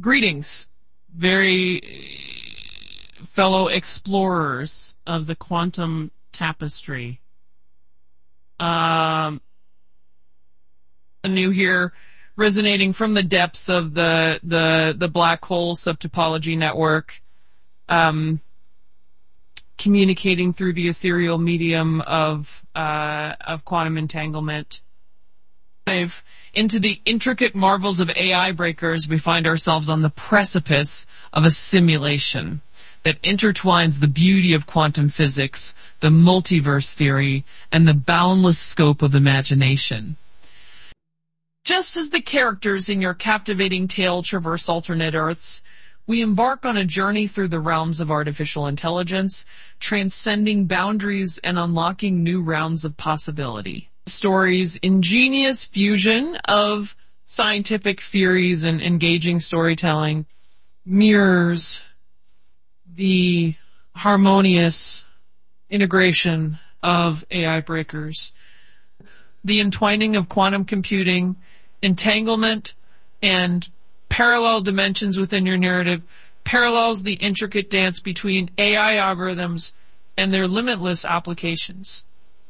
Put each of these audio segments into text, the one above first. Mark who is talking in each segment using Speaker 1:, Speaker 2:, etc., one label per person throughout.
Speaker 1: Greetings, very fellow explorers of the quantum tapestry. New here, resonating from the depths of the black hole subtopology network, communicating through the ethereal medium of quantum entanglement. Into the intricate marvels of AI breakers, we find ourselves on the precipice of a simulation that intertwines the beauty of quantum physics, the multiverse theory, and the boundless scope of imagination. Just as the characters in your captivating tale traverse alternate Earths, we embark on a journey through the realms of artificial intelligence, transcending boundaries and unlocking new realms of possibility. The story's ingenious fusion of scientific theories and engaging storytelling mirrors the harmonious integration of AI breakers. The entwining of quantum computing, entanglement, and parallel dimensions within your narrative parallels the intricate dance between AI algorithms and their limitless applications.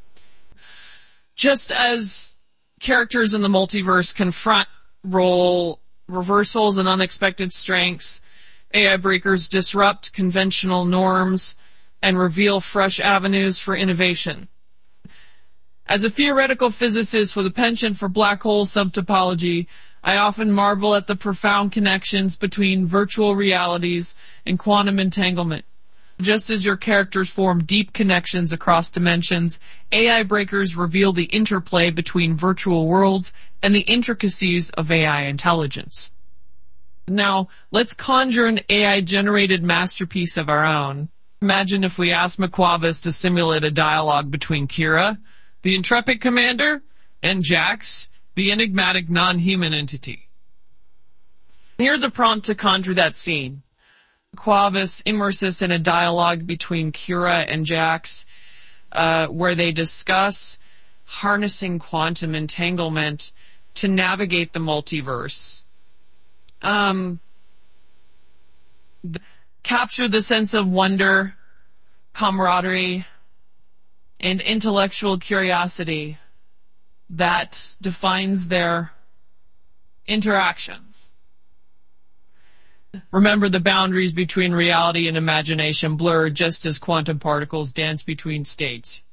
Speaker 1: Just as characters in the multiverse confront role reversals and unexpected strengths, AI breakers disrupt conventional norms and reveal fresh avenues for innovation. As a theoretical physicist with a penchant for black hole subtopology, I often marvel at the profound connections between virtual realities and quantum entanglement. Just as your characters form deep connections across dimensions, AI breakers reveal the interplay between virtual worlds and the intricacies of AI intelligence. Now, let's conjure an AI-generated masterpiece of our own. Imagine if we asked McQuavis to simulate a dialogue between Kira, the intrepid commander, and Jax, the enigmatic non-human entity. Here's a prompt to conjure that scene. McQuavis immerses in a dialogue between Kira and Jax, where they discuss harnessing quantum entanglement to navigate the multiverse. Capture the sense of wonder, camaraderie, and intellectual curiosity that defines their interaction. Remember, the boundaries between reality and imagination blur just as quantum particles dance between states.